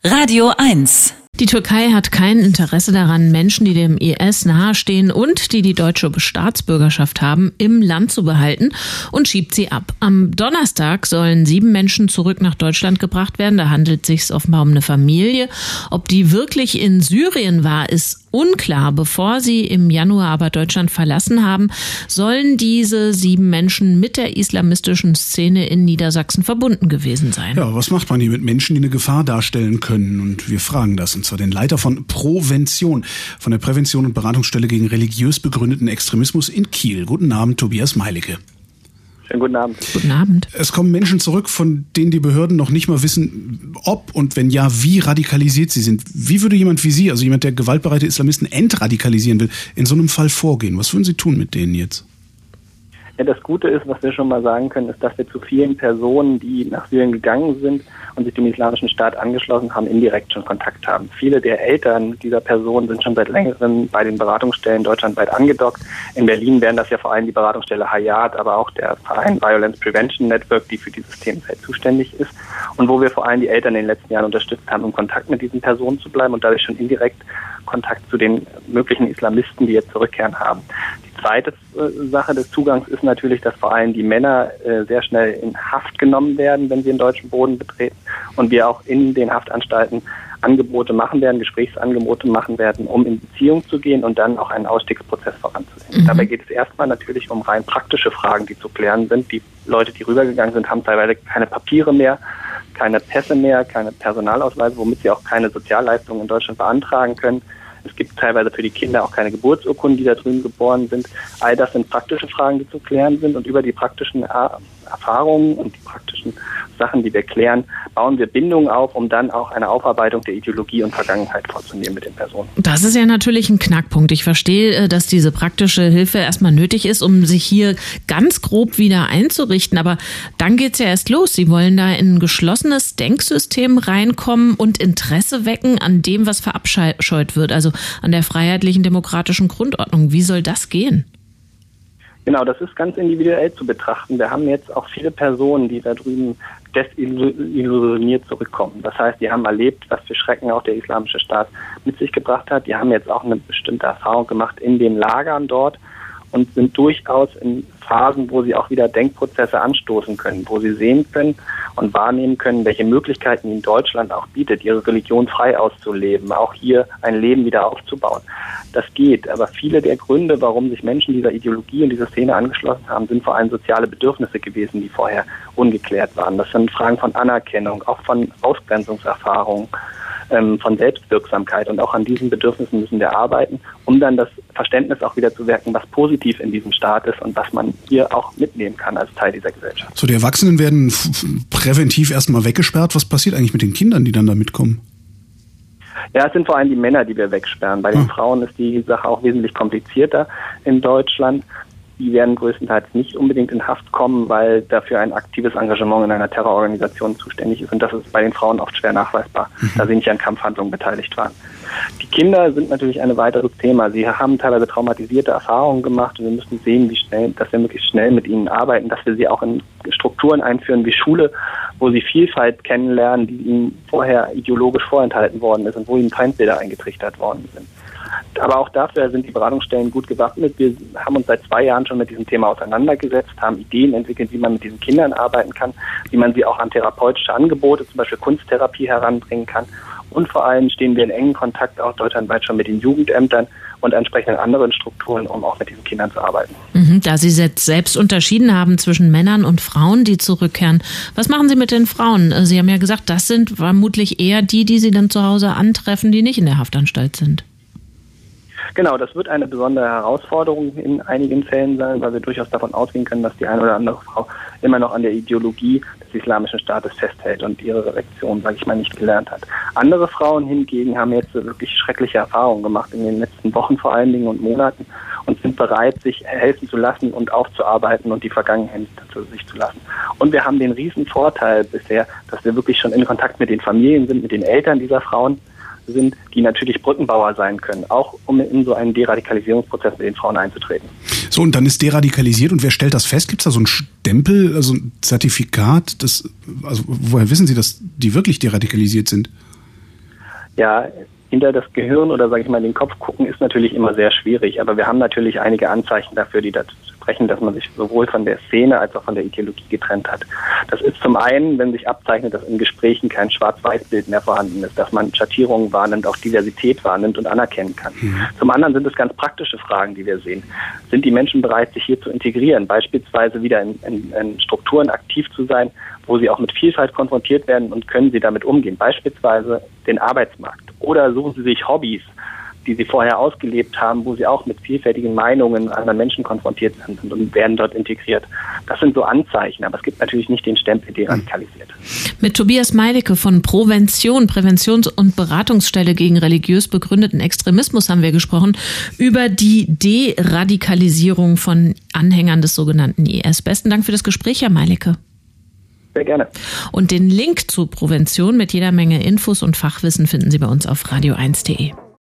Radio 1. Die Türkei hat kein Interesse daran, Menschen, die dem IS nahestehen und die deutsche Staatsbürgerschaft haben, im Land zu behalten und schiebt sie ab. Am Donnerstag sollen 7 Menschen zurück nach Deutschland gebracht werden. Da handelt es sich offenbar um eine Familie. Ob die wirklich in Syrien war, ist unklar. Bevor sie im Januar aber Deutschland verlassen haben, sollen diese 7 Menschen mit der islamistischen Szene in Niedersachsen verbunden gewesen sein. Ja, was macht man hier mit Menschen, die eine Gefahr darstellen können? Und wir fragen das, und zwar den Leiter von Provention, von der Prävention und Beratungsstelle gegen religiös begründeten Extremismus in Kiel. Guten Abend, Tobias Meilicke. Schönen guten Abend. Guten Abend. Es kommen Menschen zurück, von denen die Behörden noch nicht mal wissen, ob und wenn ja, wie radikalisiert sie sind. Wie würde jemand wie Sie, also jemand, der gewaltbereite Islamisten entradikalisieren will, in so einem Fall vorgehen? Was würden Sie tun mit denen jetzt? Ja, das Gute ist, was wir schon mal sagen können, ist, dass wir zu vielen Personen, die nach Syrien gegangen sind und sich dem Islamischen Staat angeschlossen haben, indirekt schon Kontakt haben. Viele der Eltern dieser Personen sind schon seit längerem bei den Beratungsstellen deutschlandweit angedockt. In Berlin wären das ja vor allem die Beratungsstelle Hayat, aber auch der Verein Violence Prevention Network, die für dieses Themenfeld zuständig ist und wo wir vor allem die Eltern in den letzten Jahren unterstützt haben, um Kontakt mit diesen Personen zu bleiben und dadurch schon indirekt Kontakt zu den möglichen Islamisten, die jetzt zurückkehren, haben. Die zweite Sache des Zugangs ist natürlich, dass vor allem die Männer sehr schnell in Haft genommen werden, wenn sie den deutschen Boden betreten und wir auch in den Haftanstalten Angebote machen werden, Gesprächsangebote machen werden, um in Beziehung zu gehen und dann auch einen Ausstiegsprozess voranzubringen. Dabei geht es erstmal natürlich um rein praktische Fragen, die zu klären sind. Die Leute, die rübergegangen sind, haben teilweise keine Papiere mehr, keine Pässe mehr, keine Personalausweise, womit sie auch keine Sozialleistungen in Deutschland beantragen können. Es gibt teilweise für die Kinder auch keine Geburtsurkunden, die da drüben geboren sind. All das sind praktische Fragen, die zu klären sind. Und über die praktischen Erfahrungen und die praktischen Sachen, die wir klären, bauen wir Bindungen auf, um dann auch eine Aufarbeitung der Ideologie und Vergangenheit vorzunehmen mit den Personen. Das ist ja natürlich ein Knackpunkt. Ich verstehe, dass diese praktische Hilfe erstmal nötig ist, um sich hier ganz grob wieder einzurichten. Aber dann geht's ja erst los. Sie wollen da in ein geschlossenes Denksystem reinkommen und Interesse wecken an dem, was verabscheut wird, also an der freiheitlichen demokratischen Grundordnung. Wie soll das gehen? Genau, das ist ganz individuell zu betrachten. Wir haben jetzt auch viele Personen, die da drüben desillusioniert zurückkommen. Das heißt, die haben erlebt, was für Schrecken auch der Islamische Staat mit sich gebracht hat. Die haben jetzt auch eine bestimmte Erfahrung gemacht in den Lagern dort und sind durchaus in Phasen, wo sie auch wieder Denkprozesse anstoßen können, wo sie sehen können und wahrnehmen können, welche Möglichkeiten ihnen Deutschland auch bietet, ihre Religion frei auszuleben, auch hier ein Leben wieder aufzubauen. Das geht, aber viele der Gründe, warum sich Menschen dieser Ideologie und dieser Szene angeschlossen haben, sind vor allem soziale Bedürfnisse gewesen, die vorher ungeklärt waren. Das sind Fragen von Anerkennung, auch von Ausgrenzungserfahrungen, von Selbstwirksamkeit, und auch an diesen Bedürfnissen müssen wir arbeiten, um dann das Verständnis auch wieder zu wecken, was positiv in diesem Staat ist und was man hier auch mitnehmen kann als Teil dieser Gesellschaft. So, die Erwachsenen werden präventiv erstmal weggesperrt. Was passiert eigentlich mit den Kindern, die dann da mitkommen? Ja, es sind vor allem die Männer, die wir wegsperren. Bei den Frauen ist die Sache auch wesentlich komplizierter in Deutschland. Die werden größtenteils nicht unbedingt in Haft kommen, weil dafür ein aktives Engagement in einer Terrororganisation zuständig ist. Und das ist bei den Frauen oft schwer nachweisbar, da sie nicht an Kampfhandlungen beteiligt waren. Die Kinder sind natürlich ein weiteres Thema. Sie haben teilweise traumatisierte Erfahrungen gemacht und wir müssen sehen, dass wir möglichst schnell mit ihnen arbeiten, dass wir sie auch in Strukturen einführen wie Schule, wo sie Vielfalt kennenlernen, die ihnen vorher ideologisch vorenthalten worden ist und wo ihnen Feindbilder eingetrichtert worden sind. Aber auch dafür sind die Beratungsstellen gut gewappnet. Wir haben uns seit 2 Jahren schon mit diesem Thema auseinandergesetzt, haben Ideen entwickelt, wie man mit diesen Kindern arbeiten kann, wie man sie auch an therapeutische Angebote, zum Beispiel Kunsttherapie, heranbringen kann. Und vor allem stehen wir in engen Kontakt auch deutschlandweit schon mit den Jugendämtern und entsprechenden anderen Strukturen, um auch mit diesen Kindern zu arbeiten. Da Sie selbst unterschieden haben zwischen Männern und Frauen, die zurückkehren, was machen Sie mit den Frauen? Sie haben ja gesagt, das sind vermutlich eher die Sie dann zu Hause antreffen, die nicht in der Haftanstalt sind. Genau, das wird eine besondere Herausforderung in einigen Fällen sein, weil wir durchaus davon ausgehen können, dass die eine oder andere Frau immer noch an der Ideologie des Islamischen Staates festhält und ihre Lektion, sage ich mal, nicht gelernt hat. Andere Frauen hingegen haben jetzt wirklich schreckliche Erfahrungen gemacht in den letzten Wochen vor allen Dingen und Monaten und sind bereit, sich helfen zu lassen und aufzuarbeiten und die Vergangenheit zu sich zu lassen. Und wir haben den riesen Vorteil bisher, dass wir wirklich schon in Kontakt mit den Familien sind, mit den Eltern dieser Frauen sind, die natürlich Brückenbauer sein können, auch um in so einen Deradikalisierungsprozess mit den Frauen einzutreten. So, und dann ist deradikalisiert, und wer stellt das fest? Gibt es da so ein Stempel, also ein Zertifikat? Also woher wissen Sie, dass die wirklich deradikalisiert sind? Ja, hinter das Gehirn oder sage ich mal in den Kopf gucken ist natürlich immer sehr schwierig, aber wir haben natürlich einige Anzeichen dafür, die dazu sprechen, dass man sich sowohl von der Szene als auch von der Ideologie getrennt hat. Das ist zum einen, wenn sich abzeichnet, dass in Gesprächen kein Schwarz-Weiß-Bild mehr vorhanden ist, dass man Schattierungen wahrnimmt, auch Diversität wahrnimmt und anerkennen kann. Zum anderen sind es ganz praktische Fragen, die wir sehen. Sind die Menschen bereit, sich hier zu integrieren, beispielsweise wieder in Strukturen aktiv zu sein, wo sie auch mit Vielfalt konfrontiert werden und können sie damit umgehen, beispielsweise den Arbeitsmarkt. Oder suchen sie sich Hobbys, die sie vorher ausgelebt haben, wo sie auch mit vielfältigen Meinungen anderen Menschen konfrontiert sind und werden dort integriert. Das sind so Anzeichen, aber es gibt natürlich nicht den Stempel deradikalisiert. Mit Tobias Meilicke von Präventions- und Beratungsstelle gegen religiös begründeten Extremismus haben wir gesprochen über die Deradikalisierung von Anhängern des sogenannten IS. Besten Dank für das Gespräch, Herr Meilicke. Sehr gerne. Und den Link zu Prävention mit jeder Menge Infos und Fachwissen finden Sie bei uns auf radio1.de.